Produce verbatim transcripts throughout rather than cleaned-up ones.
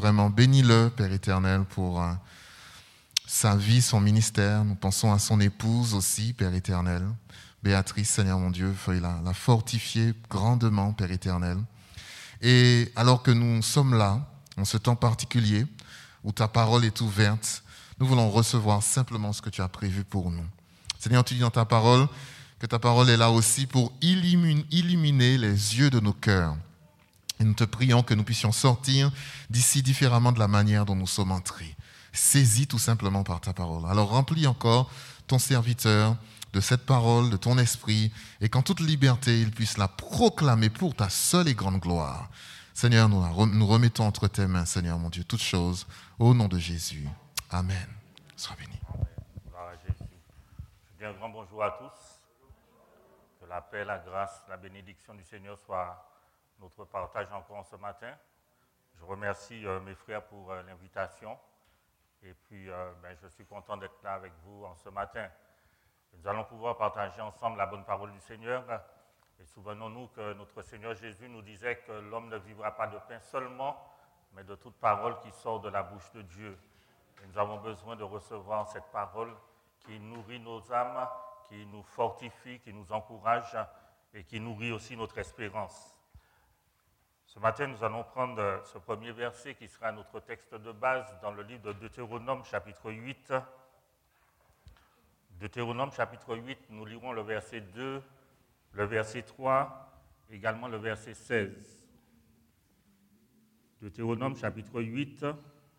vraiment, bénis-le, Père éternel, pour euh, sa vie, son ministère. Nous pensons à son épouse aussi, Père éternel. Béatrice, Seigneur mon Dieu, veuille la, la fortifier grandement, Père éternel. Et alors que nous sommes là, en ce temps particulier, où ta parole est ouverte, nous voulons recevoir simplement ce que tu as prévu pour nous. Seigneur, tu dis dans ta parole que ta parole est là aussi pour illuminer les yeux de nos cœurs. Et nous te prions que nous puissions sortir d'ici différemment de la manière dont nous sommes entrés. Saisis tout simplement par ta parole. Alors remplis encore ton serviteur de cette parole, de ton esprit, et qu'en toute liberté, il puisse la proclamer pour ta seule et grande gloire. Seigneur, nous, nous remettons entre tes mains, Seigneur mon Dieu, toutes choses, au nom de Jésus. Amen. Sois béni. Gloire à Jésus. Je dis un grand bonjour à tous. Que la paix, la grâce, la bénédiction du Seigneur soit notre partage encore ce matin. Je remercie euh, mes frères pour euh, l'invitation. Et puis, euh, ben, je suis content d'être là avec vous en ce matin. Nous allons pouvoir partager ensemble la bonne parole du Seigneur. Et souvenons-nous que notre Seigneur Jésus nous disait que l'homme ne vivra pas de pain seulement, mais de toute parole qui sort de la bouche de Dieu. Et nous avons besoin de recevoir cette parole qui nourrit nos âmes, qui nous fortifie, qui nous encourage et qui nourrit aussi notre espérance. Ce matin, nous allons prendre ce premier verset qui sera notre texte de base dans le livre de Deutéronome, chapitre huit. Deutéronome, chapitre huit, nous lirons le verset deux, le verset trois, également le verset seize. Deutéronome, chapitre huit,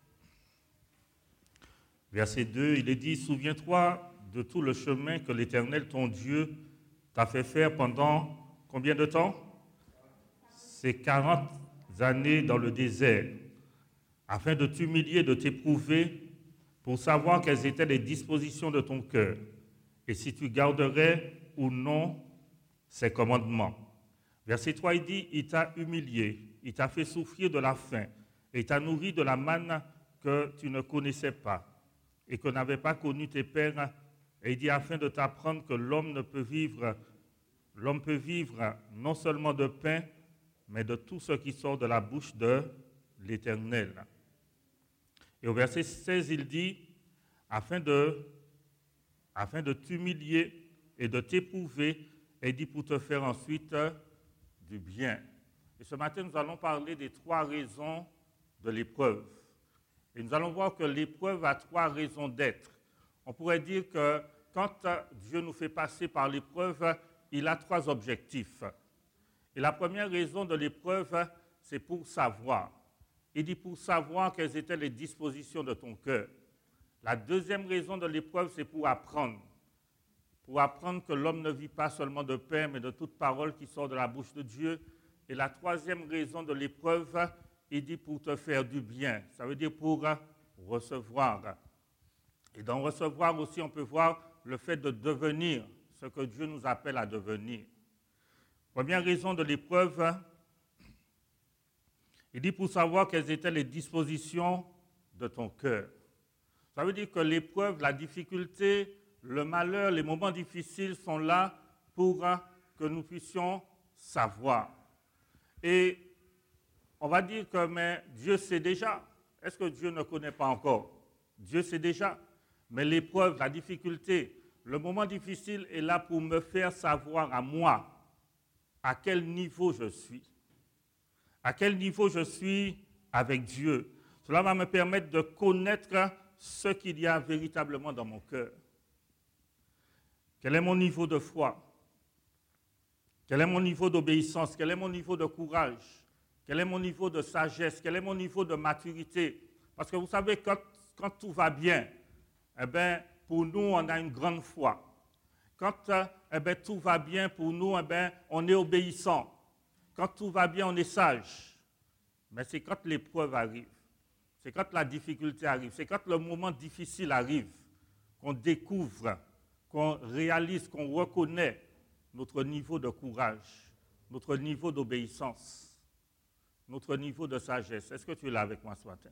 verset deux, il est dit « Souviens-toi de tout le chemin que l'Éternel, ton Dieu, t'a fait faire pendant combien de temps ? Ces quarante années dans le désert, afin de t'humilier, de t'éprouver, pour savoir quelles étaient les dispositions de ton cœur, et si tu garderais ou non ses commandements. » Verset trois, il dit « Il t'a humilié, il t'a fait souffrir de la faim, et t'a nourri de la manne que tu ne connaissais pas, et que n'avaient pas connu tes pères, et il dit afin de t'apprendre que l'homme ne peut vivre, l'homme peut vivre non seulement de pain, mais de tout ce qui sort de la bouche de l'Éternel. » Et au verset seize, il dit afin de, afin de t'humilier et de t'éprouver, et il dit pour te faire ensuite du bien. Et ce matin, nous allons parler des trois raisons de l'épreuve. Et nous allons voir que l'épreuve a trois raisons d'être. On pourrait dire que quand Dieu nous fait passer par l'épreuve, il a trois objectifs. Et la première raison de l'épreuve, c'est pour savoir. Il dit pour savoir quelles étaient les dispositions de ton cœur. La deuxième raison de l'épreuve, c'est pour apprendre. Pour apprendre que l'homme ne vit pas seulement de pain, mais de toute parole qui sort de la bouche de Dieu. Et la troisième raison de l'épreuve, il dit pour te faire du bien. Ça veut dire pour recevoir. Et dans recevoir aussi, on peut voir le fait de devenir ce que Dieu nous appelle à devenir. Première raison de l'épreuve, il dit pour savoir quelles étaient les dispositions de ton cœur. Ça veut dire que l'épreuve, la difficulté, le malheur, les moments difficiles sont là pour que nous puissions savoir. Et on va dire que mais Dieu sait déjà. Est-ce que Dieu ne connaît pas encore? Dieu sait déjà. Mais l'épreuve, la difficulté, le moment difficile est là pour me faire savoir à moi à quel niveau je suis. À quel niveau je suis avec Dieu. Cela va me permettre de connaître ce qu'il y a véritablement dans mon cœur. Quel est mon niveau de foi? Quel est mon niveau d'obéissance? Quel est mon niveau de courage? Quel est mon niveau de sagesse? Quel est mon niveau de maturité? Parce que vous savez, quand, quand tout va bien, eh bien, pour nous, on a une grande foi. Quand eh bien, tout va bien pour nous, eh bien, on est obéissant. Quand tout va bien, on est sage. Mais c'est quand l'épreuve arrive, c'est quand la difficulté arrive, c'est quand le moment difficile arrive, qu'on découvre, qu'on réalise, qu'on reconnaît notre niveau de courage, notre niveau d'obéissance, notre niveau de sagesse. Est-ce que tu es là avec moi ce matin?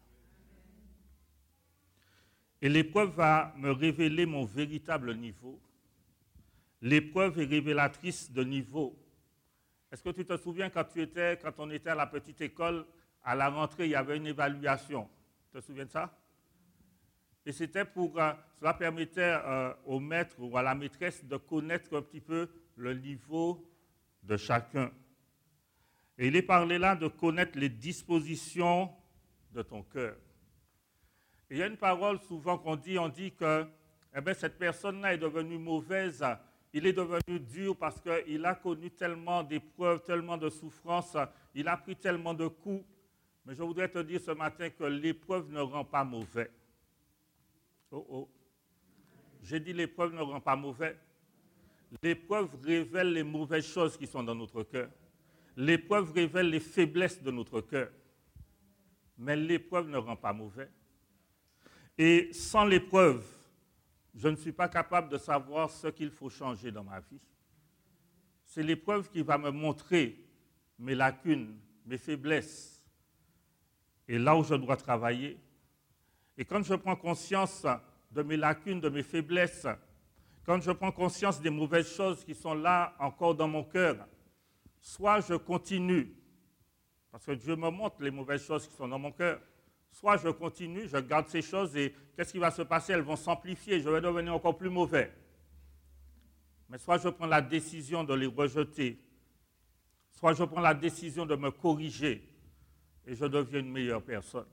Et l'épreuve va me révéler mon véritable niveau. L'épreuve est révélatrice de niveau. Est-ce que tu te souviens quand, tu étais, quand on était à la petite école, à la rentrée, il y avait une évaluation. Tu te souviens de ça? Et c'était pour, euh, cela permettait euh, au maître ou à la maîtresse de connaître un petit peu le niveau de chacun. Et il est parlé là de connaître les dispositions de ton cœur. Et il y a une parole souvent qu'on dit, on dit que eh bien, cette personne-là est devenue mauvaise, il est devenu dur parce qu'il a connu tellement d'épreuves, tellement de souffrances, il a pris tellement de coups. Mais je voudrais te dire ce matin que l'épreuve ne rend pas mauvais. Oh oh. J'ai dit l'épreuve ne rend pas mauvais. L'épreuve révèle les mauvaises choses qui sont dans notre cœur. L'épreuve révèle les faiblesses de notre cœur. Mais l'épreuve ne rend pas mauvais. Et sans l'épreuve, je ne suis pas capable de savoir ce qu'il faut changer dans ma vie. C'est l'épreuve qui va me montrer mes lacunes, mes faiblesses, et là où je dois travailler. Et quand je prends conscience de mes lacunes, de mes faiblesses, quand je prends conscience des mauvaises choses qui sont là encore dans mon cœur, soit je continue, parce que Dieu me montre les mauvaises choses qui sont dans mon cœur, soit je continue, je garde ces choses et qu'est-ce qui va se passer? Elles vont s'amplifier, je vais devenir encore plus mauvais. Mais soit je prends la décision de les rejeter, soit je prends la décision de me corriger et je deviens une meilleure personne.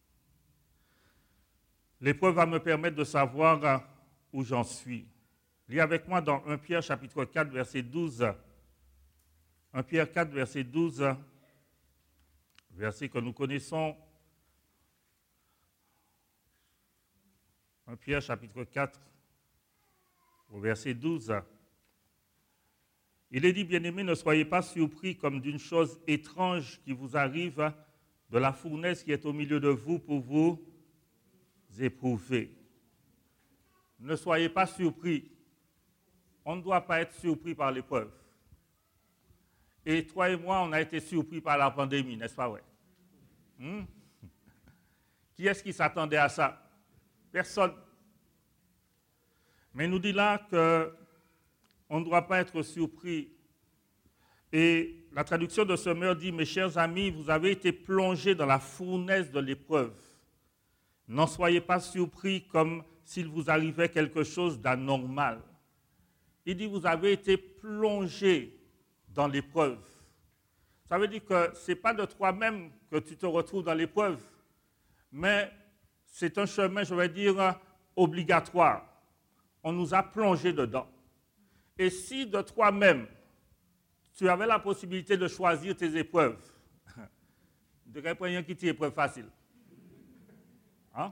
L'épreuve va me permettre de savoir où j'en suis. Lis avec moi dans premier Pierre chapitre quatre, verset douze. premier Pierre quatre, verset douze, verset que nous connaissons. premier Pierre chapitre quatre, au verset douze. Il est dit, bien-aimés, ne soyez pas surpris comme d'une chose étrange qui vous arrive de la fournaise qui est au milieu de vous pour vous éprouver. Ne soyez pas surpris. On ne doit pas être surpris par l'épreuve. Et toi et moi, on a été surpris par la pandémie, n'est-ce pas? Ouais. Hmm? Qui est-ce qui s'attendait à ça? Personne. Mais il nous dit là qu'on ne doit pas être surpris. Et la traduction de ce mot dit, mes chers amis, vous avez été plongés dans la fournaise de l'épreuve. N'en soyez pas surpris comme s'il vous arrivait quelque chose d'anormal. Il dit, vous avez été plongés dans l'épreuve. Ça veut dire que ce n'est pas de toi-même que tu te retrouves dans l'épreuve, mais c'est un chemin, je vais dire, obligatoire. On nous a plongés dedans. Et si de toi-même, tu avais la possibilité de choisir tes épreuves, de ne pas qui t'y épreuve facile. Hein?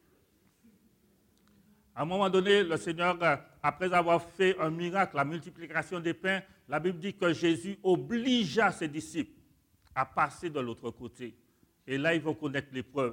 À un moment donné, le Seigneur, après avoir fait un miracle, la multiplication des pains, la Bible dit que Jésus obligea ses disciples à passer de l'autre côté. Et là, ils vont connaître l'épreuve.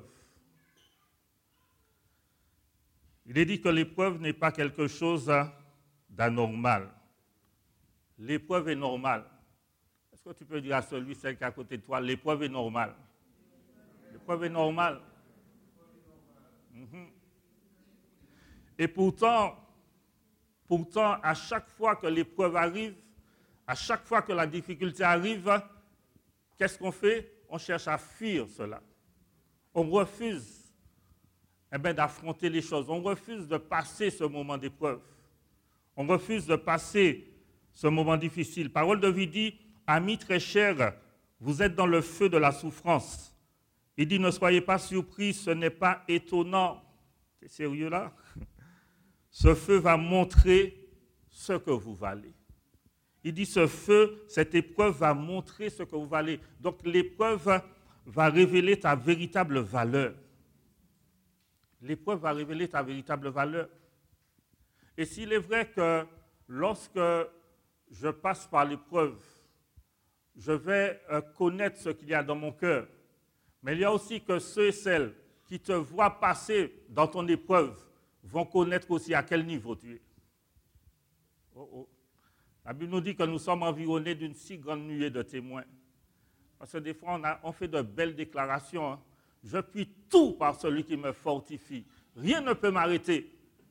Il est dit que l'épreuve n'est pas quelque chose d'anormal. L'épreuve est normale. Est-ce que tu peux dire à celui, celle qui est à côté de toi, l'épreuve est normale? L'épreuve est normale. Mm-hmm. Et pourtant, pourtant, à chaque fois que l'épreuve arrive, à chaque fois que la difficulté arrive, qu'est-ce qu'on fait? On cherche à fuir cela. On refuse eh bien, d'affronter les choses. On refuse de passer ce moment d'épreuve. On refuse de passer ce moment difficile. Parole de vie dit, amis très chers, vous êtes dans le feu de la souffrance. Il dit, ne soyez pas surpris, ce n'est pas étonnant. C'est sérieux là? Ce feu va montrer ce que vous valez. Il dit, ce feu, cette épreuve va montrer ce que vous valez. Donc l'épreuve va révéler ta véritable valeur. L'épreuve va révéler ta véritable valeur. Et s'il est vrai que lorsque je passe par l'épreuve, je vais connaître ce qu'il y a dans mon cœur. Mais il y a aussi que ceux et celles qui te voient passer dans ton épreuve vont connaître aussi à quel niveau tu es. Oh, oh. La Bible nous dit que nous sommes environnés d'une si grande nuée de témoins. Parce que des fois, on, a, on fait de belles déclarations. Hein. Je puis tout par celui qui me fortifie. Rien ne peut m'arrêter.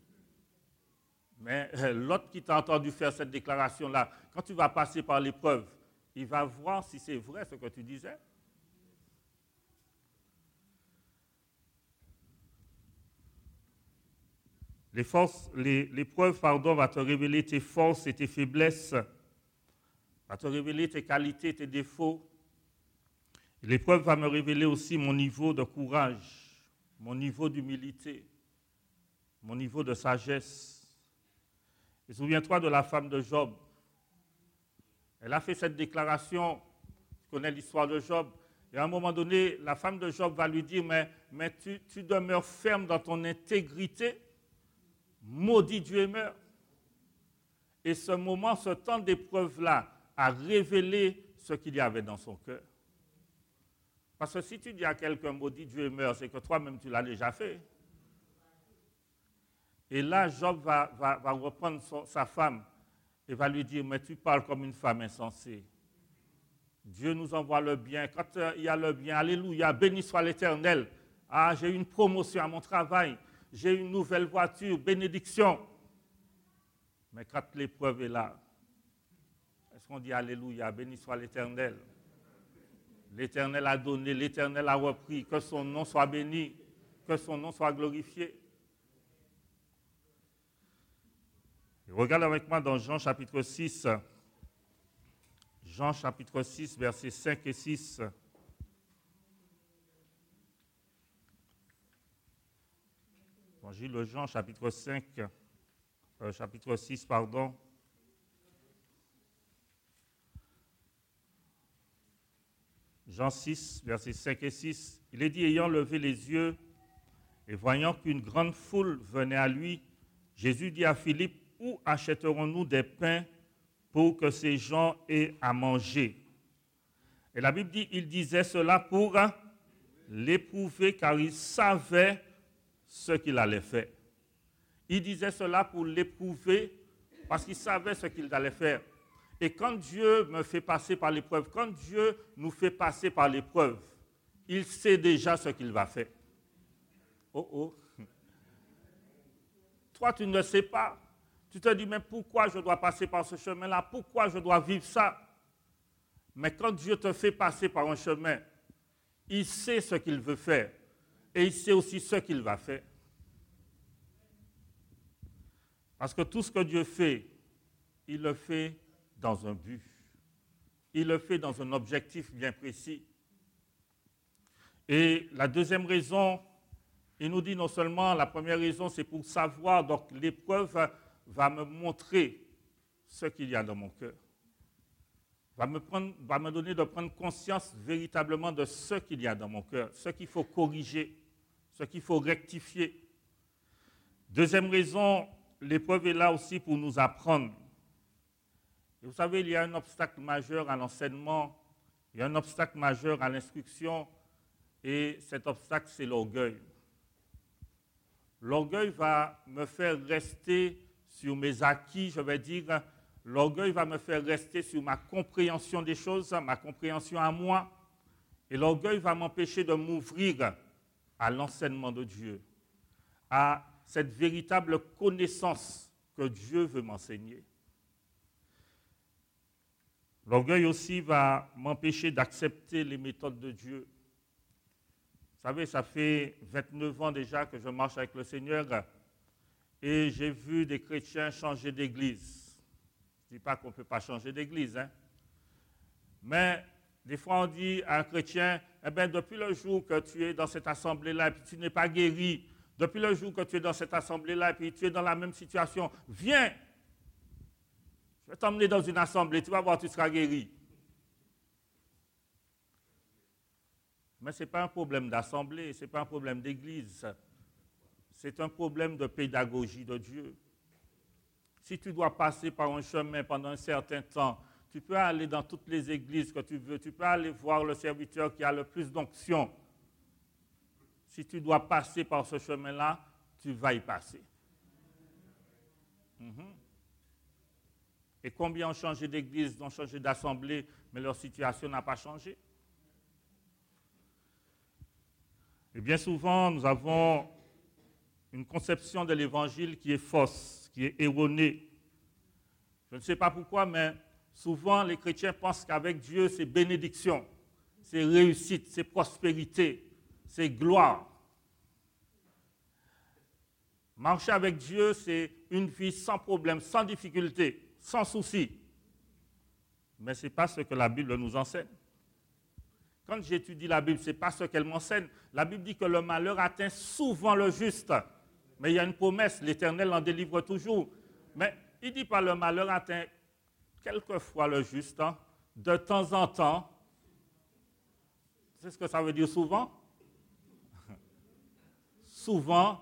Mais euh, l'autre qui t'a entendu faire cette déclaration-là, quand tu vas passer par l'épreuve, il va voir si c'est vrai ce que tu disais. Les forces, les, l'épreuve, pardon, va te révéler tes forces et tes faiblesses, va te révéler tes qualités, tes défauts. L'épreuve va me révéler aussi mon niveau de courage, mon niveau d'humilité, mon niveau de sagesse. Et souviens-toi de la femme de Job. Elle a fait cette déclaration, tu connais l'histoire de Job, et à un moment donné, la femme de Job va lui dire, mais, mais tu, tu demeures ferme dans ton intégrité, maudit Dieu et meurs. Et ce moment, ce temps d'épreuve-là, a révélé ce qu'il y avait dans son cœur. Parce que si tu dis à quelqu'un maudit Dieu et meurt, c'est que toi-même tu l'as déjà fait. Et là, Job va, va, va reprendre son, sa femme et va lui dire, mais tu parles comme une femme insensée. Dieu nous envoie le bien. Quand euh, il y a le bien, alléluia, béni soit l'Éternel. Ah, j'ai eu une promotion à mon travail, j'ai une nouvelle voiture, bénédiction. Mais quand l'épreuve est là, est-ce qu'on dit alléluia, béni soit l'Éternel? L'Éternel a donné, l'Éternel a repris, que son nom soit béni, que son nom soit glorifié. Et regarde avec moi dans Jean chapitre six, Jean chapitre six, versets cinq et six. Évangile de Jean chapitre cinq, euh, chapitre six, pardon. Jean six, versets cinq et six, il est dit, ayant levé les yeux et voyant qu'une grande foule venait à lui, Jésus dit à Philippe, où achèterons-nous des pains pour que ces gens aient à manger? Et la Bible dit, il disait cela pour l'éprouver, car il savait ce qu'il allait faire. Il disait cela pour l'éprouver, parce qu'il savait ce qu'il allait faire. Et quand Dieu me fait passer par l'épreuve, quand Dieu nous fait passer par l'épreuve, il sait déjà ce qu'il va faire. Oh oh. Toi, tu ne sais pas. Tu te dis, mais pourquoi je dois passer par ce chemin-là? Pourquoi je dois vivre ça? Mais quand Dieu te fait passer par un chemin, il sait ce qu'il veut faire. Et il sait aussi ce qu'il va faire. Parce que tout ce que Dieu fait, il le fait dans un but. Il le fait dans un objectif bien précis. Et la deuxième raison, il nous dit non seulement, la première raison, c'est pour savoir, donc l'épreuve va me montrer ce qu'il y a dans mon cœur. Va me, prendre, va me donner de prendre conscience véritablement de ce qu'il y a dans mon cœur, ce qu'il faut corriger, ce qu'il faut rectifier. Deuxième raison, l'épreuve est là aussi pour nous apprendre. Et vous savez, il y a un obstacle majeur à l'enseignement, il y a un obstacle majeur à l'instruction, et cet obstacle, c'est l'orgueil. L'orgueil va me faire rester sur mes acquis, je vais dire, l'orgueil va me faire rester sur ma compréhension des choses, ma compréhension à moi, et l'orgueil va m'empêcher de m'ouvrir à l'enseignement de Dieu, à cette véritable connaissance que Dieu veut m'enseigner. L'orgueil aussi va m'empêcher d'accepter les méthodes de Dieu. Vous savez, ça fait vingt-neuf ans déjà que je marche avec le Seigneur et j'ai vu des chrétiens changer d'église. Je ne dis pas qu'on ne peut pas changer d'église, hein? Mais des fois on dit à un chrétien, eh bien, depuis le jour que tu es dans cette assemblée-là et puis tu n'es pas guéri, depuis le jour que tu es dans cette assemblée-là et puis tu es dans la même situation, viens, je vais t'emmener dans une assemblée, tu vas voir, tu seras guéri. Mais ce n'est pas un problème d'assemblée, ce n'est pas un problème d'église. C'est un problème de pédagogie de Dieu. Si tu dois passer par un chemin pendant un certain temps, tu peux aller dans toutes les églises que tu veux, tu peux aller voir le serviteur qui a le plus d'onction. Si tu dois passer par ce chemin-là, tu vas y passer. Mm-hmm. Et combien ont changé d'église, ont changé d'assemblée, mais leur situation n'a pas changé? Et bien souvent, nous avons une conception de l'évangile qui est fausse, qui est erronée. Je ne sais pas pourquoi, mais souvent les chrétiens pensent qu'avec Dieu, c'est bénédiction, c'est réussite, c'est prospérité, c'est gloire. Marcher avec Dieu, c'est une vie sans problème, sans difficulté, sans souci. Mais ce n'est pas ce que la Bible nous enseigne. Quand j'étudie la Bible, ce n'est pas ce qu'elle m'enseigne. La Bible dit que le malheur atteint souvent le juste. Mais il y a une promesse, l'Éternel en délivre toujours. Mais il ne dit pas le malheur atteint quelquefois le juste, hein, de temps en temps. C'est ce que ça veut dire souvent? Souvent.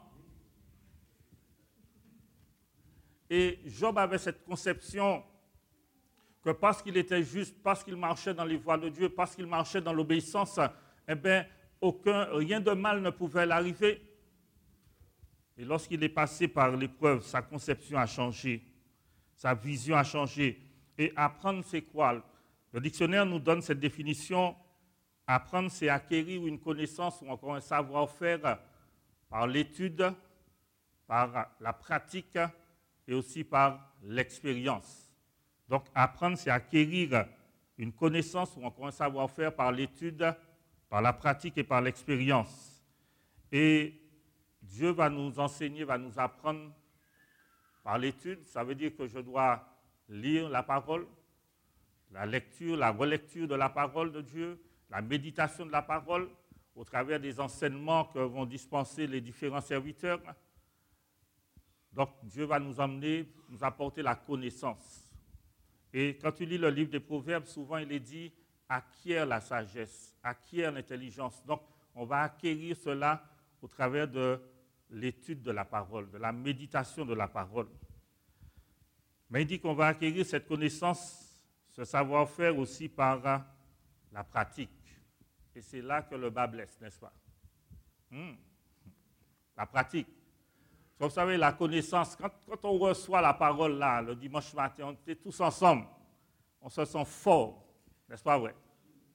Et Job avait cette conception que parce qu'il était juste, parce qu'il marchait dans les voies de Dieu, parce qu'il marchait dans l'obéissance, eh bien, aucun, rien de mal ne pouvait l'arriver. Et lorsqu'il est passé par l'épreuve, sa conception a changé, sa vision a changé. Et apprendre, c'est quoi? Le dictionnaire nous donne cette définition. Apprendre, c'est acquérir une connaissance ou encore un savoir-faire par l'étude, par la pratique et aussi par l'expérience. Donc, apprendre, c'est acquérir une connaissance ou encore un savoir-faire par l'étude, par la pratique et par l'expérience. Et Dieu va nous enseigner, va nous apprendre par l'étude. Ça veut dire que je dois lire la parole, la lecture, la relecture de la parole de Dieu, la méditation de la parole, au travers des enseignements que vont dispenser les différents serviteurs. Donc, Dieu va nous emmener, nous apporter la connaissance. Et quand tu lis le livre des Proverbes, souvent il est dit « acquiert la sagesse, acquiert l'intelligence ». Donc, on va acquérir cela au travers de l'étude de la parole, de la méditation de la parole. Mais il dit qu'on va acquérir cette connaissance, ce savoir-faire aussi par la pratique. Et c'est là que le bas blesse, n'est-ce pas? Hmm. La pratique. Vous savez, la connaissance, quand, quand on reçoit la parole là, le dimanche matin, on est tous ensemble, on se sent fort, n'est-ce pas vrai?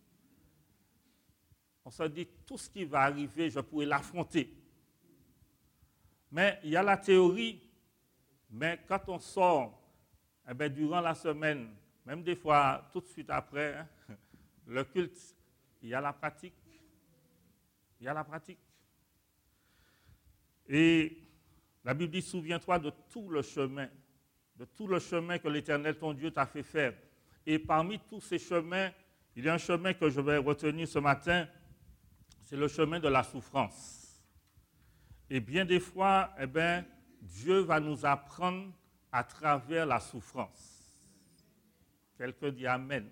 On se dit, tout ce qui va arriver, je pourrai l'affronter. Mais il y a la théorie, mais quand on sort, eh bien, durant la semaine, même des fois tout de suite après, hein, le culte, il y a la pratique. Il y a la pratique. Et la Bible dit, souviens-toi de tout le chemin, de tout le chemin que l'Éternel, ton Dieu, t'a fait faire. Et parmi tous ces chemins, il y a un chemin que je vais retenir ce matin, c'est le chemin de la souffrance. Et bien des fois, eh bien, Dieu va nous apprendre à travers la souffrance. Quelqu'un dit Amen.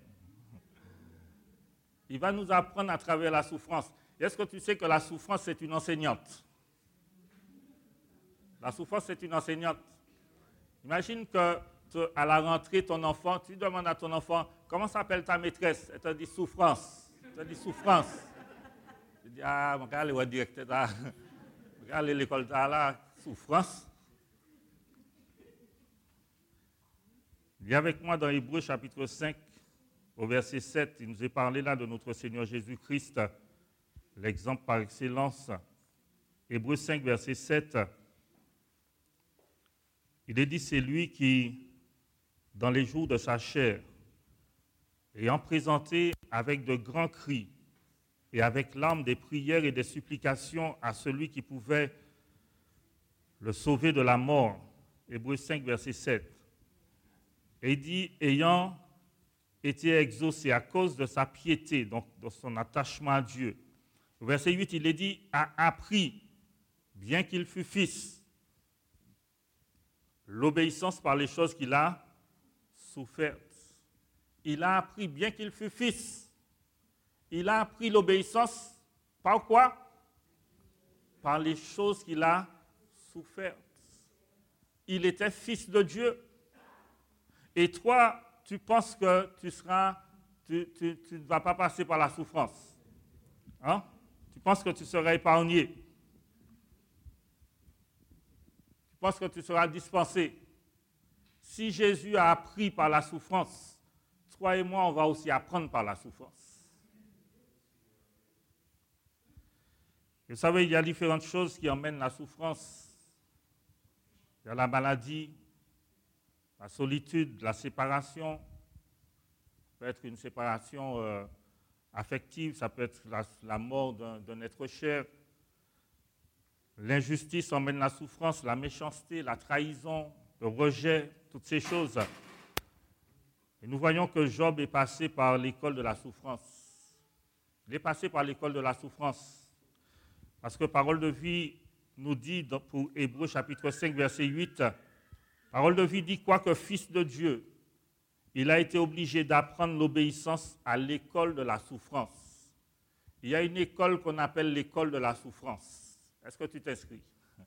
Il va nous apprendre à travers la souffrance. Est-ce que tu sais que la souffrance, c'est une enseignante? La souffrance, c'est une enseignante. Imagine que te, à la rentrée, ton enfant, tu demandes à ton enfant, comment s'appelle ta maîtresse? Elle te dit souffrance. Elle te dit souffrance. Tu dis, ah, regarde le directeur là, regarde l'école là, souffrance. Viens avec moi dans Hébreux chapitre cinq, au verset sept. Il nous est parlé là de notre Seigneur Jésus-Christ, l'exemple par excellence. Hébreux cinq, verset sept. Il est dit, c'est lui qui, dans les jours de sa chair, ayant présenté avec de grands cris et avec larmes des prières et des supplications à celui qui pouvait le sauver de la mort. Hébreux cinq, verset sept. Et il dit, ayant été exaucé à cause de sa piété, donc de son attachement à Dieu. Au verset huit, il est dit, a appris, bien qu'il fût fils, l'obéissance par les choses qu'il a souffertes. Il a appris, bien qu'il fût fils, il a appris l'obéissance par quoi? Par les choses qu'il a souffertes. Il était fils de Dieu. Et toi, tu penses que tu seras, tu, tu, tu ne vas pas passer par la souffrance. Hein? Tu penses que tu seras épargné. Tu penses que tu seras dispensé. Si Jésus a appris par la souffrance, toi et moi, on va aussi apprendre par la souffrance. Vous savez, il y a différentes choses qui emmènent la souffrance. Il y a la maladie, la solitude, la séparation. Ça peut être une séparation euh, affective, ça peut être la, la mort d'un, d'un être cher. L'injustice emmène la souffrance, la méchanceté, la trahison, le rejet, toutes ces choses. Et nous voyons que Job est passé par l'école de la souffrance. Il est passé par l'école de la souffrance. Parce que Parole de vie nous dit, pour Hébreux chapitre cinq, verset huit, Parole de vie dit, quoique fils de Dieu, il a été obligé d'apprendre l'obéissance à l'école de la souffrance. Il y a une école qu'on appelle l'école de la souffrance. Est-ce que tu t'inscris?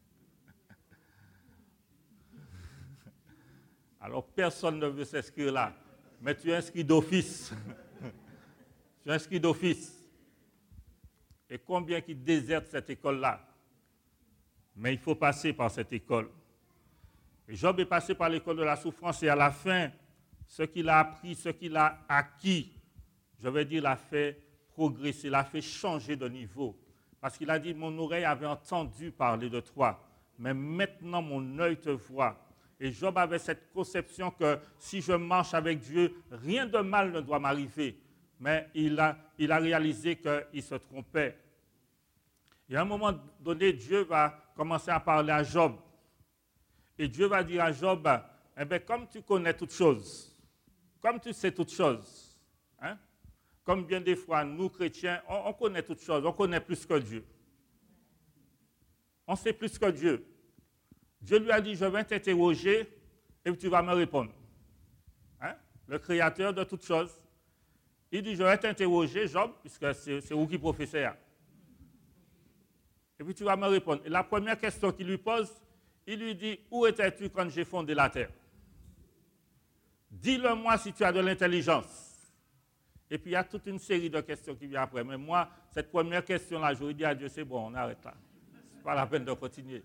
Alors, personne ne veut s'inscrire là, mais tu es inscrit d'office. Tu es inscrit d'office. Et combien qui désertent cette école-là? Mais il faut passer par cette école. Et Job est passé par l'école de la souffrance et à la fin, ce qu'il a appris, ce qu'il a acquis, je vais dire, l'a fait progresser, l'a fait changer de niveau. Parce qu'il a dit, mon oreille avait entendu parler de toi, mais maintenant mon œil te voit. Et Job avait cette conception que si je marche avec Dieu, rien de mal ne doit m'arriver. Mais il a, il a réalisé qu'il se trompait. Et à un moment donné, Dieu va commencer à parler à Job. Et Dieu va dire à Job, eh bien, comme tu connais toutes choses, comme tu sais toutes choses, hein, comme bien des fois, nous, chrétiens, on, on connaît toutes choses, on connaît plus que Dieu. On sait plus que Dieu. Dieu lui a dit, je vais t'interroger et tu vas me répondre. Hein? Le créateur de toutes choses. Il dit, je vais t'interroger, Job, puisque c'est, c'est vous qui professez. Et puis tu vas me répondre. Et la première question qu'il lui pose, il lui dit, où étais-tu quand j'ai fondé la terre? Dis-le-moi si tu as de l'intelligence. Et puis il y a toute une série de questions qui viennent après. Mais moi, cette première question-là, j'aurais dit à Dieu, c'est bon, on arrête là. Ce n'est pas la peine de continuer.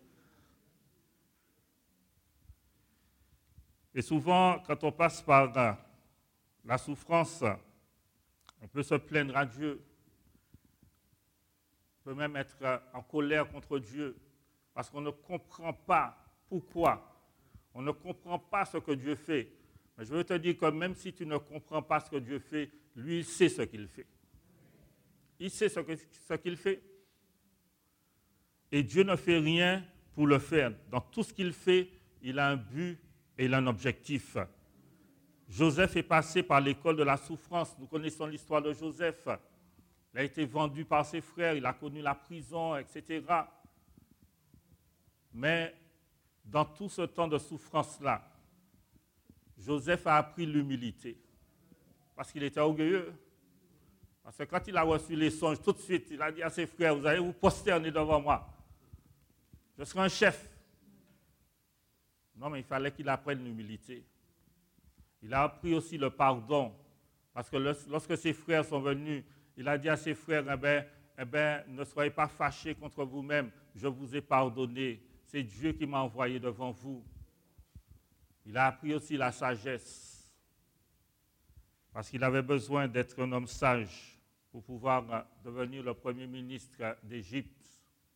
Et souvent, quand on passe par la souffrance, on peut se plaindre à Dieu. On peut même être en colère contre Dieu parce qu'on ne comprend pas pourquoi. On ne comprend pas ce que Dieu fait. Mais je veux te dire que même si tu ne comprends pas ce que Dieu fait, lui, il sait ce qu'il fait. Il sait ce, que, ce qu'il fait. Et Dieu ne fait rien pour le faire. Dans tout ce qu'il fait, il a un but et il a un objectif. Joseph est passé par l'école de la souffrance. Nous connaissons l'histoire de Joseph. Il a été vendu par ses frères, il a connu la prison, et cetera. Mais dans tout ce temps de souffrance-là, Joseph a appris l'humilité. Parce qu'il était orgueilleux. Parce que quand il a reçu les songes, tout de suite, il a dit à ses frères, vous allez vous prosterner devant moi. Je serai un chef. Non, mais il fallait qu'il apprenne l'humilité. Il a appris aussi le pardon. Parce que lorsque ses frères sont venus, il a dit à ses frères, eh bien, eh bien, ne soyez pas fâchés contre vous-même, je vous ai pardonné. C'est Dieu qui m'a envoyé devant vous. Il a appris aussi la sagesse. Parce qu'il avait besoin d'être un homme sage pour pouvoir devenir le premier ministre d'Égypte.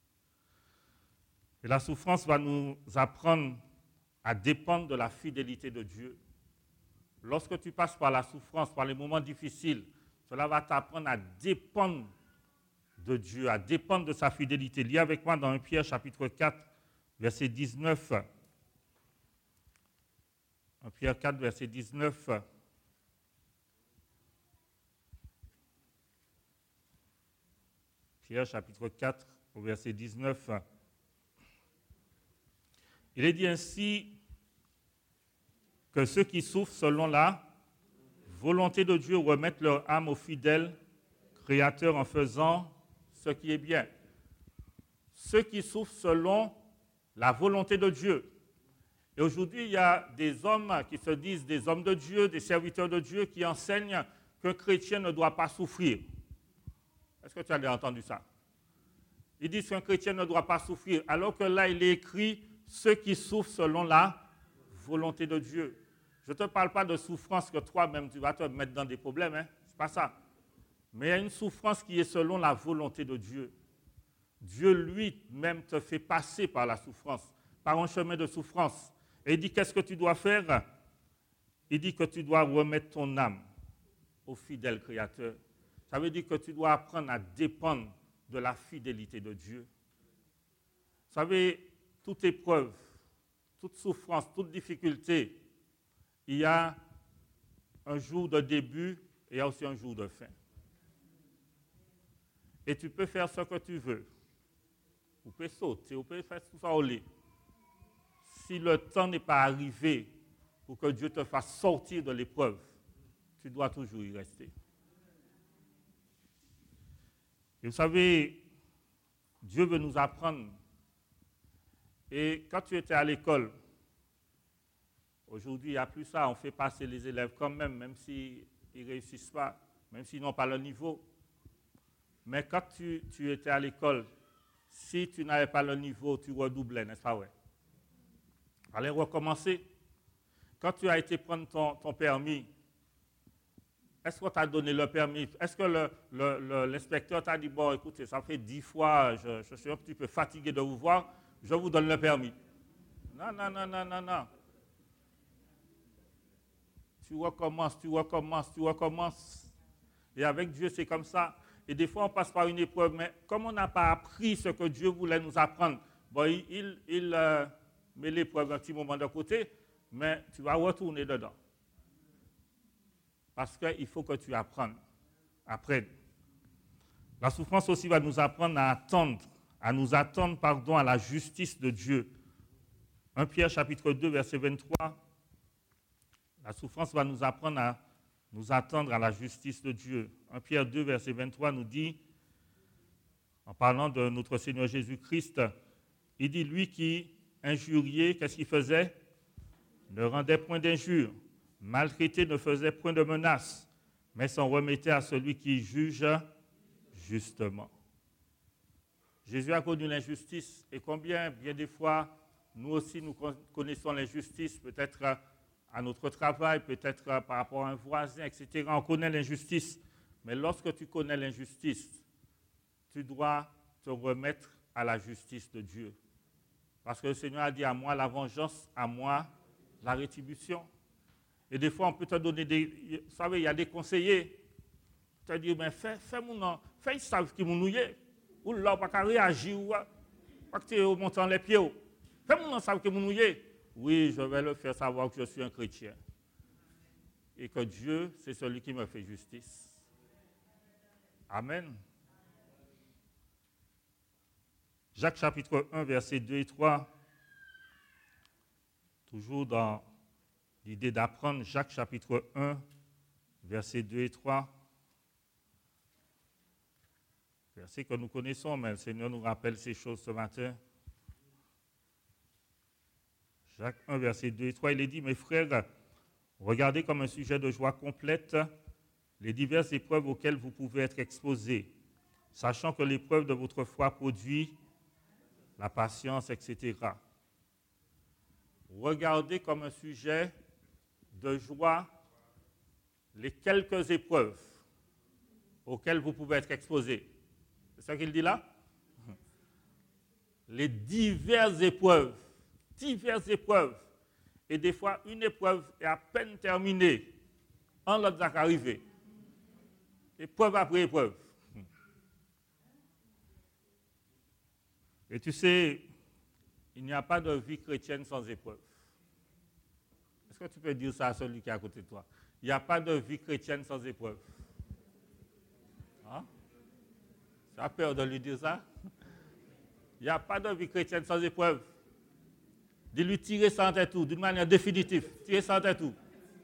Et la souffrance va nous apprendre à dépendre de la fidélité de Dieu. Lorsque tu passes par la souffrance, par les moments difficiles, cela va t'apprendre à dépendre de Dieu, à dépendre de sa fidélité. Lis avec moi dans un Pierre chapitre quatre, verset dix-neuf. un Pierre quatre, verset dix-neuf. Pierre chapitre quatre, au verset dix-neuf. Il est dit ainsi que ceux qui souffrent selon la volonté de Dieu remettent leur âme au fidèle Créateur en faisant ce qui est bien. Ceux qui souffrent selon la volonté de Dieu. Et aujourd'hui, il y a des hommes qui se disent des hommes de Dieu, des serviteurs de Dieu, qui enseignent qu'un chrétien ne doit pas souffrir. Est-ce que tu as déjà entendu ça? Ils disent qu'un chrétien ne doit pas souffrir, alors que là, il est écrit ceux qui souffrent selon la volonté de Dieu. Je ne te parle pas de souffrance que toi-même, tu vas te mettre dans des problèmes. Hein? Ce n'est pas ça. Mais il y a une souffrance qui est selon la volonté de Dieu. Dieu lui-même te fait passer par la souffrance, par un chemin de souffrance. Et il dit, qu'est-ce que tu dois faire? Il dit que tu dois remettre ton âme au fidèle Créateur. Ça veut dire que tu dois apprendre à dépendre de la fidélité de Dieu. Vous savez, toute épreuve, toute souffrance, toute difficulté, il y a un jour de début et il y a aussi un jour de fin. Et tu peux faire ce que tu veux. Vous pouvez sauter, vous pouvez faire tout ça au lit. Si le temps n'est pas arrivé pour que Dieu te fasse sortir de l'épreuve, tu dois toujours y rester. Et vous savez, Dieu veut nous apprendre. Et quand tu étais à l'école, aujourd'hui, il n'y a plus ça. On fait passer les élèves quand même, même s'ils ne réussissent pas, même s'ils n'ont pas le niveau. Mais quand tu, tu étais à l'école, si tu n'avais pas le niveau, tu redoublais, n'est-ce pas, ouais? Allez recommencer. Quand tu as été prendre ton, ton permis, est-ce qu'on t'a donné le permis? Est-ce que le, le, le, l'inspecteur t'a dit, bon, écoutez, ça fait dix fois, je, je suis un petit peu fatigué de vous voir, je vous donne le permis. Non, non, non, non, non, non. Tu recommences, tu recommences, tu recommences. Et avec Dieu, c'est comme ça. Et des fois, on passe par une épreuve, mais comme on n'a pas appris ce que Dieu voulait nous apprendre, bon, il, il, il euh, met l'épreuve un petit moment de côté, mais tu vas retourner dedans. Parce qu'il faut que tu apprennes. Apprennes. La souffrance aussi va nous apprendre à attendre, à nous attendre, pardon, à la justice de Dieu. premier Pierre chapitre deux, verset vingt-trois. La souffrance va nous apprendre à nous attendre à la justice de Dieu. premier Pierre deux, verset vingt-trois nous dit, en parlant de notre Seigneur Jésus-Christ, il dit, lui qui injuriait, qu'est-ce qu'il faisait? Ne rendait point d'injure, maltraité ne faisait point de menaces, mais s'en remettait à celui qui juge justement. Jésus a connu l'injustice, et combien, bien des fois, nous aussi, nous connaissons l'injustice, peut-être à notre travail, peut-être par rapport à un voisin, et cetera. On connaît l'injustice, mais lorsque tu connais l'injustice, tu dois te remettre à la justice de Dieu. Parce que le Seigneur a dit à moi la vengeance, à moi la rétribution. Et des fois, on peut te donner des... Vous savez, il y a des conseillers qui te disent, mais fais, fais mon nom, fais, ils savent qui m'ont nouillé. Ou là, pas qu'à réagir, ou pas que tu es montant les pieds. Fais mon nom, savent qui m'ont nouillé. Oui, je vais le faire savoir que je suis un chrétien. Et que Dieu, c'est celui qui me fait justice. Amen. Jacques chapitre un, versets deux et trois. Toujours dans l'idée d'apprendre, Jacques chapitre un, versets deux et trois. Versets que nous connaissons, mais le Seigneur nous rappelle ces choses ce matin. Jacques un, versets deux et trois, il est dit, mes frères, regardez comme un sujet de joie complète les diverses épreuves auxquelles vous pouvez être exposés, sachant que l'épreuve de votre foi produit la patience, et cetera. Regardez comme un sujet de joie les quelques épreuves auxquelles vous pouvez être exposés. C'est ça qu'il dit là? Les diverses épreuves, diverses épreuves. Et des fois, une épreuve est à peine terminée, un autre va arriver. Épreuve après épreuve. Et tu sais, il n'y a pas de vie chrétienne sans épreuve. Est-ce que tu peux dire ça à celui qui est à côté de toi? Il n'y a pas de vie chrétienne sans épreuve. Hein? Tu as peur de lui dire ça? Il n'y a pas de vie chrétienne sans épreuve. Dis-lui tirer ça en tête tout, d'une manière définitive. Tirer ça en tête tout.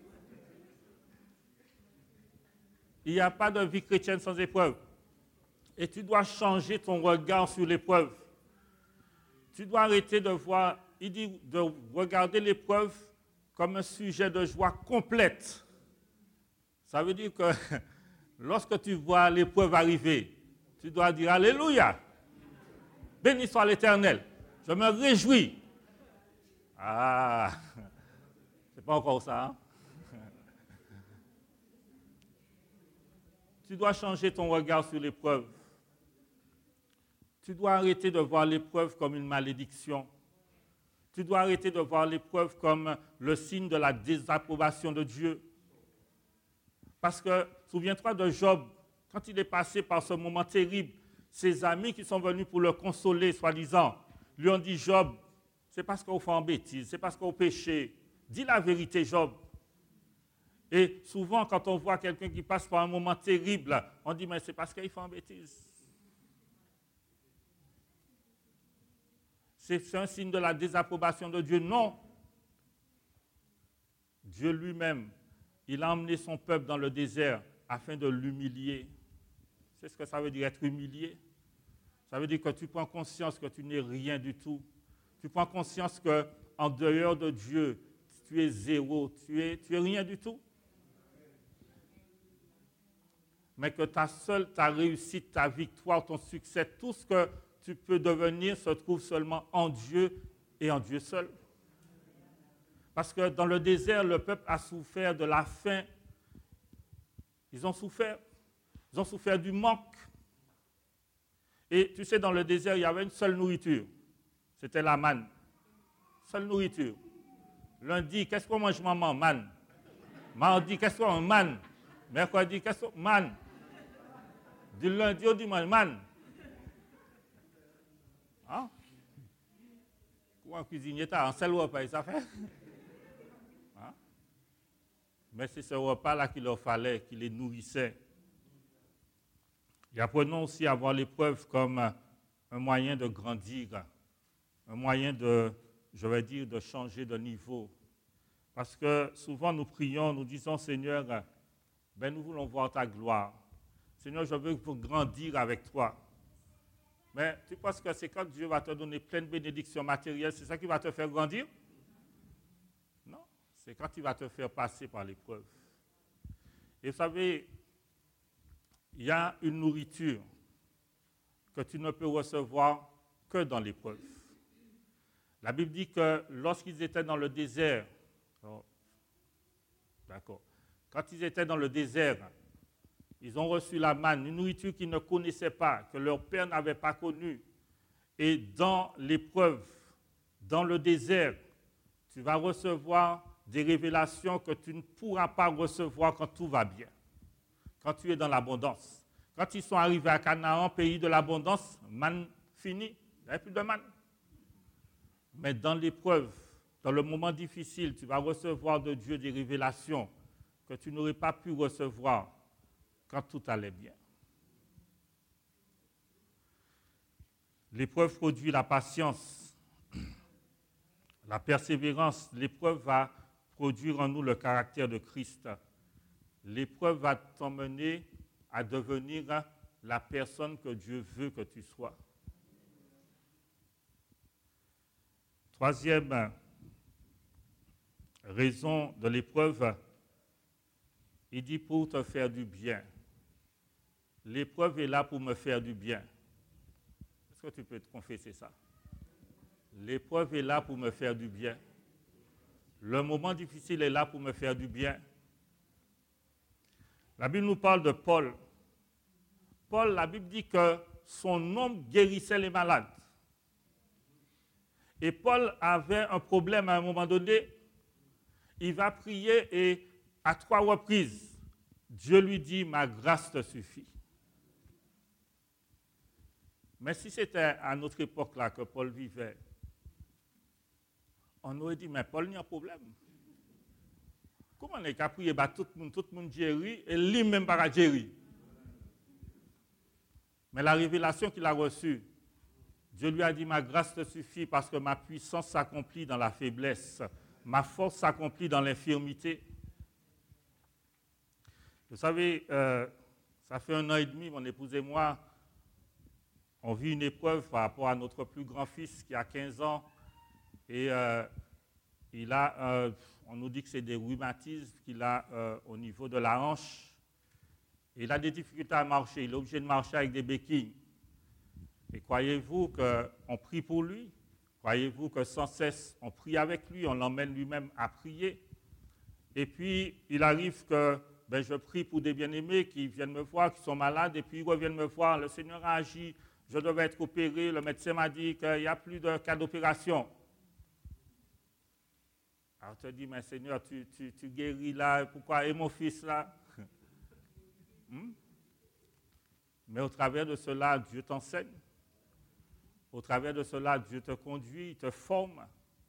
Il n'y a pas de vie chrétienne sans épreuve. Et tu dois changer ton regard sur l'épreuve. Tu dois arrêter de voir, il dit de regarder l'épreuve comme un sujet de joie complète. Ça veut dire que lorsque tu vois l'épreuve arriver, tu dois dire Alléluia. Béni soit l'Éternel. Je me réjouis. Ah, c'est pas encore ça. Hein? Tu dois changer ton regard sur l'épreuve. Tu dois arrêter de voir l'épreuve comme une malédiction. Tu dois arrêter de voir l'épreuve comme le signe de la désapprobation de Dieu. Parce que, souviens-toi de Job, quand il est passé par ce moment terrible, ses amis qui sont venus pour le consoler, soi-disant, Lui on dit, Job, c'est parce qu'on fait en bêtise, c'est parce qu'on péché. Dis la vérité, Job. Et souvent, quand on voit quelqu'un qui passe par un moment terrible, on dit, mais c'est parce qu'il fait en bêtise. C'est un signe de la désapprobation de Dieu. Non. Dieu lui-même, il a emmené son peuple dans le désert afin de l'humilier. C'est ce que ça veut dire être humilié. Ça veut dire que tu prends conscience que tu n'es rien du tout. Tu prends conscience qu'en dehors de Dieu, tu es zéro, tu es, tu es rien du tout. Mais que ta seule, ta réussite, ta victoire, ton succès, tout ce que tu peux devenir se trouve seulement en Dieu et en Dieu seul. Parce que dans le désert, le peuple a souffert de la faim. Ils ont souffert. Ils ont souffert du manque. Et tu sais, dans le désert, il y avait une seule nourriture. C'était la manne. Seule nourriture. Lundi, qu'est-ce qu'on mange, maman? Manne. Mardi, qu'est-ce qu'on mange? Manne. Mercredi, qu'est-ce qu'on mange? Du lundi au dimanche, manne. Hein? Pour un cuisinier, tu as un seul repas, ça fait. Hein? Mais c'est ce repas-là qu'il leur fallait, qui les nourrissait. Et apprenons aussi à voir l'épreuve comme un moyen de grandir, un moyen de, je vais dire, de changer de niveau. Parce que souvent nous prions, nous disons, Seigneur, ben nous voulons voir ta gloire. Seigneur, je veux vous grandir avec toi. Mais tu penses que c'est quand Dieu va te donner plein de bénédictions matérielles, c'est ça qui va te faire grandir? Non, c'est quand il va te faire passer par l'épreuve. Et vous savez, il y a une nourriture que tu ne peux recevoir que dans l'épreuve. La Bible dit que lorsqu'ils étaient dans le désert, oh, d'accord, quand ils étaient dans le désert, ils ont reçu la manne, une nourriture qu'ils ne connaissaient pas, que leur père n'avait pas connue. Et dans l'épreuve, dans le désert, tu vas recevoir des révélations que tu ne pourras pas recevoir quand tout va bien, quand tu es dans l'abondance. Quand ils sont arrivés à Canaan, pays de l'abondance, manne fini, il n'y avait plus de manne. Mais dans l'épreuve, dans le moment difficile, tu vas recevoir de Dieu des révélations que tu n'aurais pas pu recevoir quand tout allait bien. L'épreuve produit la patience, la persévérance. L'épreuve va produire en nous le caractère de Christ. L'épreuve va t'emmener à devenir la personne que Dieu veut que tu sois. Troisième raison de l'épreuve, il dit pour te faire du bien. L'épreuve est là pour me faire du bien. Est-ce que tu peux te confesser ça? L'épreuve est là pour me faire du bien. Le moment difficile est là pour me faire du bien. La Bible nous parle de Paul. Paul, la Bible dit que son nom guérissait les malades. Et Paul avait un problème à un moment donné. Il va prier et à trois reprises, Dieu lui dit, ma grâce te suffit. Mais si c'était à notre époque là que Paul vivait, on aurait dit, mais Paul, il y a un problème. Comment on est qu'à prier, bah, tout le monde, tout le monde guérit, et lui même pas guéri. Mais la révélation qu'il a reçue, Dieu lui a dit, ma grâce te suffit parce que ma puissance s'accomplit dans la faiblesse, ma force s'accomplit dans l'infirmité. Vous savez, euh, ça fait un an et demi, mon épouse et moi, on vit une épreuve par rapport à notre plus grand fils qui a quinze ans. Et euh, il a, euh, on nous dit que c'est des rhumatismes qu'il a euh, au niveau de la hanche. Et il a des difficultés à marcher, il est obligé de marcher avec des béquilles. Et croyez-vous qu'on prie pour lui? Croyez-vous que sans cesse on prie avec lui, on l'emmène lui-même à prier? Et puis il arrive que ben, je prie pour des bien-aimés qui viennent me voir, qui sont malades, et puis ils reviennent me voir, le Seigneur a agi, je devais être opéré, le médecin m'a dit qu'il n'y a plus de cas d'opération. Alors tu te dis, mais Seigneur, tu, tu, tu guéris là, pourquoi? Et mon fils là? hmm? Mais au travers de cela, Dieu t'enseigne. Au travers de cela, Dieu te conduit, il te forme.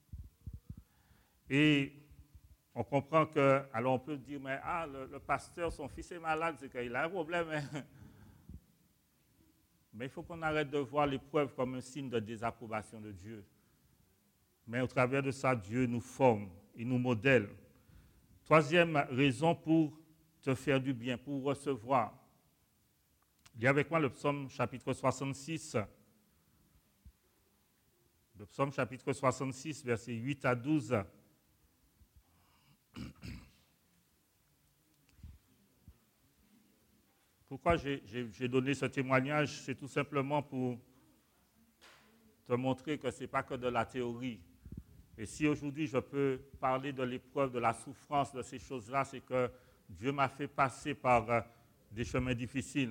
Et on comprend que, alors on peut dire, mais ah, le, le pasteur, son fils est malade, c'est qu'il a un problème. Hein? Mais il faut qu'on arrête de voir l'épreuve comme un signe de désapprobation de Dieu. Mais au travers de ça, Dieu nous forme, il nous modèle. Troisième raison pour te faire du bien, pour recevoir. Lis avec moi le psaume chapitre soixante-six. Le psaume chapitre soixante-six, versets huit à douze. Pourquoi j'ai, j'ai, j'ai donné ce témoignage? C'est tout simplement pour te montrer que ce n'est pas que de la théorie. Et si aujourd'hui je peux parler de l'épreuve, de la souffrance, de ces choses-là, c'est que Dieu m'a fait passer par euh, des chemins difficiles.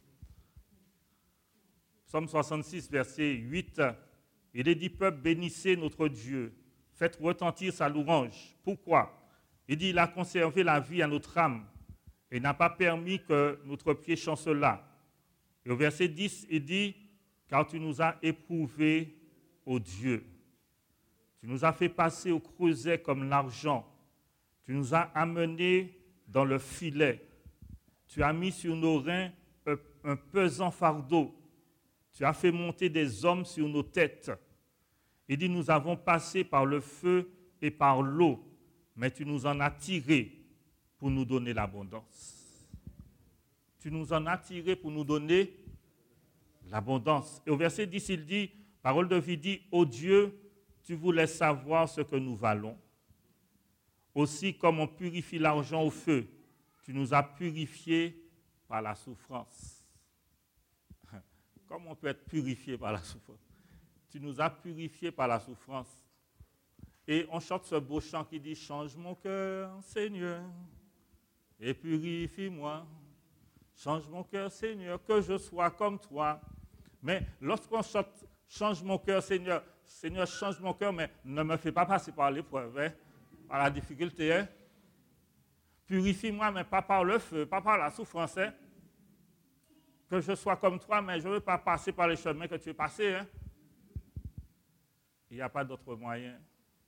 Psaume soixante-six, verset huit, il est dit, peuple, bénissez notre Dieu, faites retentir sa louange. Pourquoi? Il dit, il a conservé la vie à notre âme et n'a pas permis que notre pied chancelât. Et au verset dix, il dit, car tu nous as éprouvés, ô Dieu. Tu nous as fait passer au creuset comme l'argent. Tu nous as amenés dans le filet. Tu as mis sur nos reins un pesant fardeau. Tu as fait monter des hommes sur nos têtes. Il dit, nous avons passé par le feu et par l'eau, mais tu nous en as tirés pour nous donner l'abondance. Tu nous en as tirés pour nous donner l'abondance. Et au verset dix, il dit, parole de vie dit, ô Dieu, tu voulais savoir ce que nous valons. Aussi, comme on purifie l'argent au feu, tu nous as purifiés par la souffrance. Comme on peut être purifié par la souffrance? Tu nous as purifiés par la souffrance. Et on chante ce beau chant qui dit « Change mon cœur, Seigneur, et purifie-moi. Change mon cœur, Seigneur, que je sois comme toi. » Mais lorsqu'on chante « Change mon cœur, Seigneur », Seigneur, change mon cœur, mais ne me fais pas passer par l'épreuve, hein, par la difficulté. Hein. Purifie-moi, mais pas par le feu, pas par la souffrance. Hein. Que je sois comme toi, mais je ne veux pas passer par les chemins que tu es passé. Hein. Il n'y a pas d'autre moyen.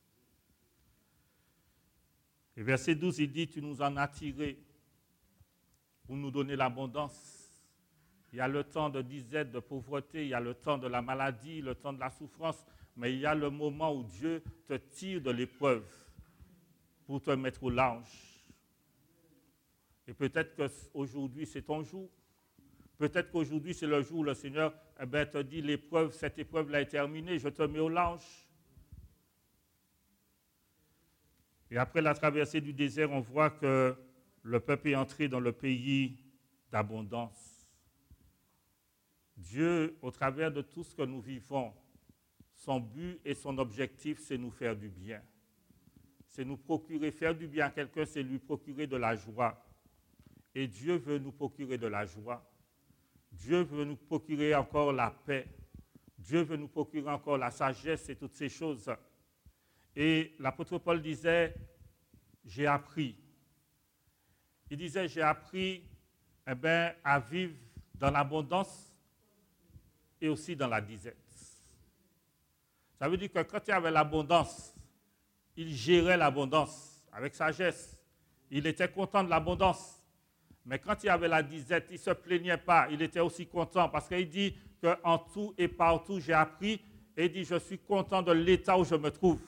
Et verset douze, il dit, tu nous en as tirés pour nous donner l'abondance. Il y a le temps de disette, de pauvreté, il y a le temps de la maladie, le temps de la souffrance, mais il y a le moment où Dieu te tire de l'épreuve pour te mettre au large. Et peut-être qu'aujourd'hui, c'est ton jour. Peut-être qu'aujourd'hui, c'est le jour où le Seigneur eh bien, te dit, l'épreuve, cette épreuve-là est terminée, je te mets au large. Et après la traversée du désert, on voit que le peuple est entré dans le pays d'abondance. Dieu, au travers de tout ce que nous vivons, son but et son objectif, c'est nous faire du bien. C'est nous procurer, faire du bien à quelqu'un, c'est lui procurer de la joie. Et Dieu veut nous procurer de la joie. Dieu veut nous procurer encore la paix. Dieu veut nous procurer encore la sagesse et toutes ces choses. Et l'apôtre Paul disait, j'ai appris. Il disait, j'ai appris eh bien, à vivre dans l'abondance et aussi dans la disette. Ça veut dire que quand il y avait l'abondance, il gérait l'abondance avec sagesse. Il était content de l'abondance. Mais quand il y avait la disette, il ne se plaignait pas. Il était aussi content parce qu'il dit qu'en tout et partout, j'ai appris. Et il dit, je suis content de l'état où je me trouve.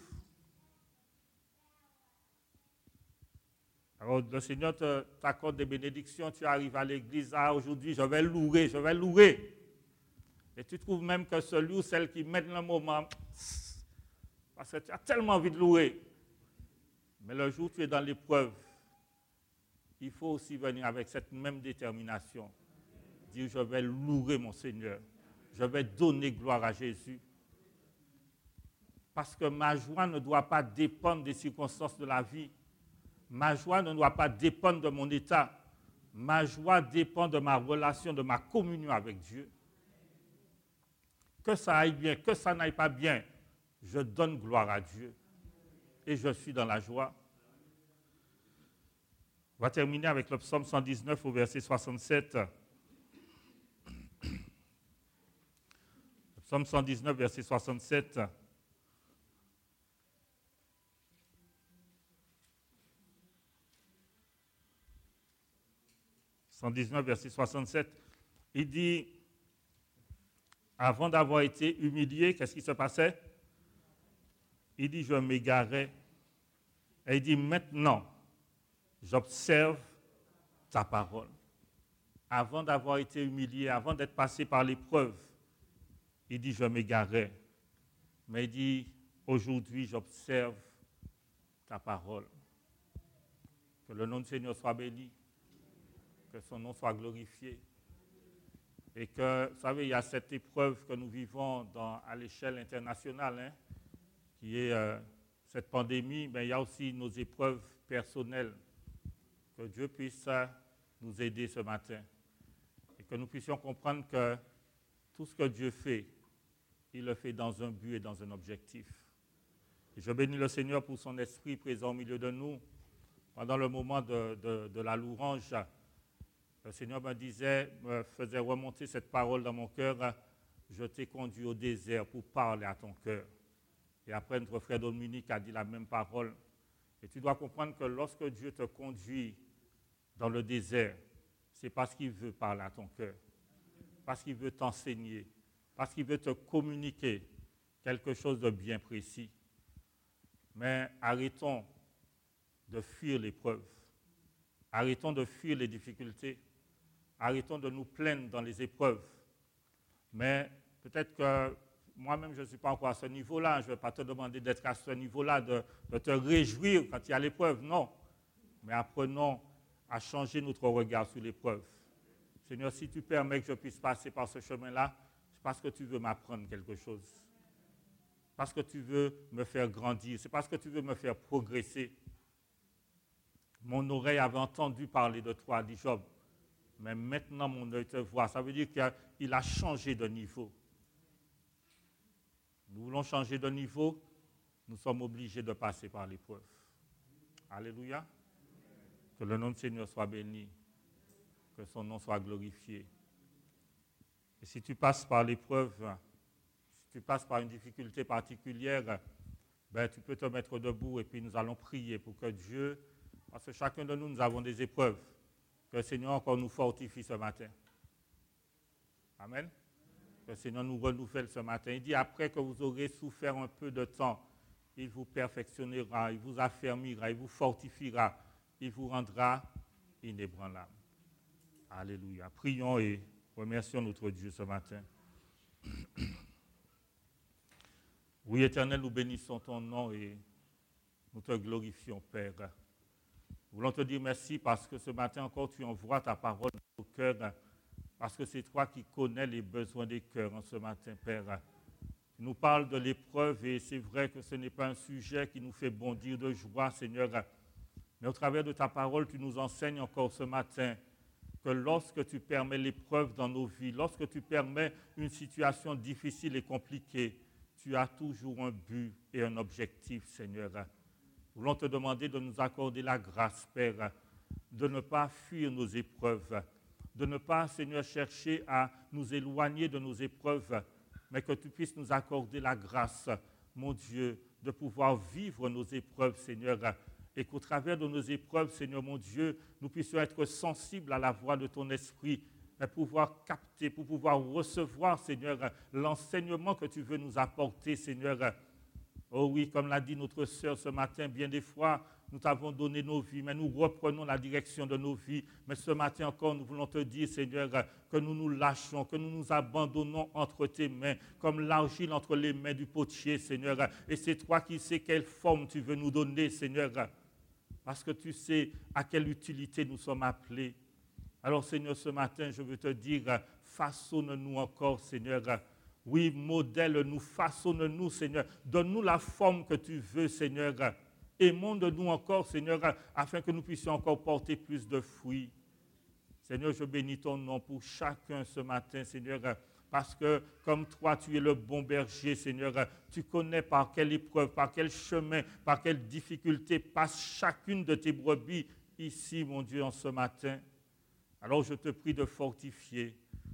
Alors, le Seigneur t'accorde des bénédictions. Tu arrives à l'église. Ah, aujourd'hui, je vais louer, je vais louer. Et tu trouves même que celui ou celle qui mène le moment, parce que tu as tellement envie de louer. Mais le jour où tu es dans l'épreuve, il faut aussi venir avec cette même détermination. Dire, je vais louer mon Seigneur. Je vais donner gloire à Jésus. Parce que ma joie ne doit pas dépendre des circonstances de la vie. Ma joie ne doit pas dépendre de mon état. Ma joie dépend de ma relation, de ma communion avec Dieu. Que ça aille bien, que ça n'aille pas bien, je donne gloire à Dieu. Et je suis dans la joie. On va terminer avec le psaume cent dix-neuf au verset soixante-sept. Le Psaume cent dix-neuf, verset soixante-sept. cent dix-neuf, verset soixante-sept, il dit, avant d'avoir été humilié, qu'est-ce qui se passait? Il dit, je m'égarais. Et il dit, maintenant, j'observe ta parole. Avant d'avoir été humilié, avant d'être passé par l'épreuve, il dit, je m'égarais. Mais il dit, aujourd'hui, j'observe ta parole. Que le nom du Seigneur soit béni. Que son nom soit glorifié. Et que, vous savez, il y a cette épreuve que nous vivons dans, à l'échelle internationale, hein, qui est euh, cette pandémie, mais il y a aussi nos épreuves personnelles. Que Dieu puisse euh, nous aider ce matin. Et que nous puissions comprendre que tout ce que Dieu fait, il le fait dans un but et dans un objectif. Et je bénis le Seigneur pour son esprit présent au milieu de nous. Pendant le moment de, de, de la louange, le Seigneur me disait, me faisait remonter cette parole dans mon cœur, je t'ai conduit au désert pour parler à ton cœur. Et après, notre frère Dominique a dit la même parole. Et tu dois comprendre que lorsque Dieu te conduit dans le désert, c'est parce qu'il veut parler à ton cœur, parce qu'il veut t'enseigner, parce qu'il veut te communiquer quelque chose de bien précis. Mais arrêtons de fuir l'épreuve. Arrêtons de fuir les difficultés. Arrêtons de nous plaindre dans les épreuves. Mais peut-être que moi-même, je ne suis pas encore à ce niveau-là. Je ne vais pas te demander d'être à ce niveau-là, de, de te réjouir quand il y a l'épreuve. Non. Mais apprenons à changer notre regard sur l'épreuve. Seigneur, si tu permets que je puisse passer par ce chemin-là, c'est parce que tu veux m'apprendre quelque chose. Parce que tu veux me faire grandir. C'est parce que tu veux me faire progresser. Mon oreille avait entendu parler de toi, dit Job. Mais maintenant, mon œil te voit. Ça veut dire qu'il a changé de niveau. Nous voulons changer de niveau, nous sommes obligés de passer par l'épreuve. Alléluia. Que le nom du Seigneur soit béni. Que son nom soit glorifié. Et si tu passes par l'épreuve, si tu passes par une difficulté particulière, ben, tu peux te mettre debout et puis nous allons prier pour que Dieu, parce que chacun de nous, nous avons des épreuves, que le Seigneur encore nous fortifie ce matin. Amen. Que le Seigneur nous renouvelle ce matin. Il dit, après que vous aurez souffert un peu de temps, il vous perfectionnera, il vous affermira, il vous fortifiera, il vous rendra inébranlable. Alléluia. Prions et remercions notre Dieu ce matin. Oui, Éternel, nous bénissons ton nom et nous te glorifions, Père. Nous voulons te dire merci parce que ce matin encore, tu envoies ta parole dans nos cœurs, parce que c'est toi qui connais les besoins des cœurs en ce matin, Père. Tu nous parles de l'épreuve et c'est vrai que ce n'est pas un sujet qui nous fait bondir de joie, Seigneur. Mais au travers de ta parole, tu nous enseignes encore ce matin que lorsque tu permets l'épreuve dans nos vies, lorsque tu permets une situation difficile et compliquée, tu as toujours un but et un objectif, Seigneur. Nous voulons te demander de nous accorder la grâce, Père, de ne pas fuir nos épreuves, de ne pas, Seigneur, chercher à nous éloigner de nos épreuves, mais que tu puisses nous accorder la grâce, mon Dieu, de pouvoir vivre nos épreuves, Seigneur, et qu'au travers de nos épreuves, Seigneur, mon Dieu, nous puissions être sensibles à la voix de ton esprit, et pouvoir capter, pour pouvoir recevoir, Seigneur, l'enseignement que tu veux nous apporter, Seigneur. Oh oui, comme l'a dit notre sœur ce matin, bien des fois, nous t'avons donné nos vies, mais nous reprenons la direction de nos vies. Mais ce matin encore, nous voulons te dire, Seigneur, que nous nous lâchons, que nous nous abandonnons entre tes mains, comme l'argile entre les mains du potier, Seigneur. Et c'est toi qui sais quelle forme tu veux nous donner, Seigneur, parce que tu sais à quelle utilité nous sommes appelés. Alors, Seigneur, ce matin, je veux te dire, façonne-nous encore, Seigneur. Oui, modèle-nous, façonne-nous, Seigneur. Donne-nous la forme que tu veux, Seigneur. Émonde-nous encore, Seigneur, afin que nous puissions encore porter plus de fruits. Seigneur, je bénis ton nom pour chacun ce matin, Seigneur, parce que comme toi, tu es le bon berger, Seigneur. Tu connais par quelle épreuve, par quel chemin, par quelle difficulté passe chacune de tes brebis ici, mon Dieu, en ce matin. Alors je te prie de fortifier,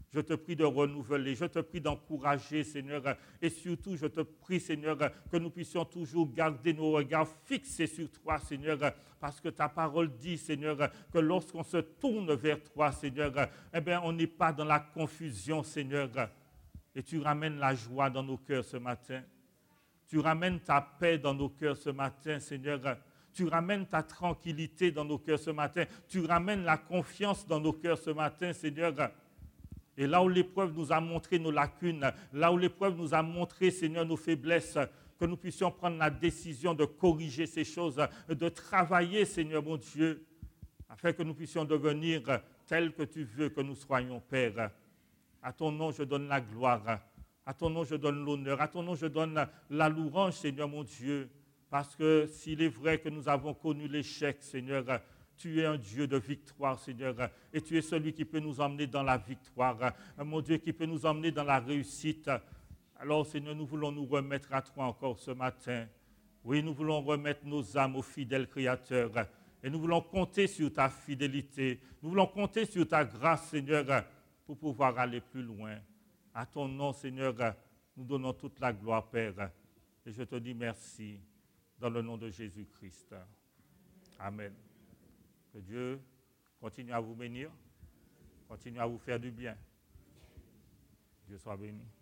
Je te prie de renouveler, je te prie d'encourager, Seigneur. Et surtout, je te prie, Seigneur, que nous puissions toujours garder nos regards fixés sur toi, Seigneur, parce que ta parole dit, Seigneur, que lorsqu'on se tourne vers toi, Seigneur, eh bien, on n'est pas dans la confusion, Seigneur. Et tu ramènes la joie dans nos cœurs ce matin. Tu ramènes ta paix dans nos cœurs ce matin, Seigneur. Tu ramènes ta tranquillité dans nos cœurs ce matin. Tu ramènes la confiance dans nos cœurs ce matin, Seigneur. Et là où l'épreuve nous a montré nos lacunes, là où l'épreuve nous a montré, Seigneur, nos faiblesses, que nous puissions prendre la décision de corriger ces choses, de travailler, Seigneur mon Dieu, afin que nous puissions devenir tels que tu veux que nous soyons, Père. À ton nom, je donne la gloire. À ton nom, je donne l'honneur. À ton nom, je donne la louange, Seigneur mon Dieu. Parce que s'il est vrai que nous avons connu l'échec, Seigneur, tu es un Dieu de victoire, Seigneur. Et tu es celui qui peut nous emmener dans la victoire. Mon Dieu, qui peut nous emmener dans la réussite. Alors, Seigneur, nous voulons nous remettre à toi encore ce matin. Oui, nous voulons remettre nos âmes au fidèle Créateur. Et nous voulons compter sur ta fidélité. Nous voulons compter sur ta grâce, Seigneur, pour pouvoir aller plus loin. À ton nom, Seigneur, nous donnons toute la gloire, Père. Et je te dis merci dans le nom de Jésus-Christ. Amen. Que Dieu continue à vous bénir, continue à vous faire du bien. Dieu soit béni.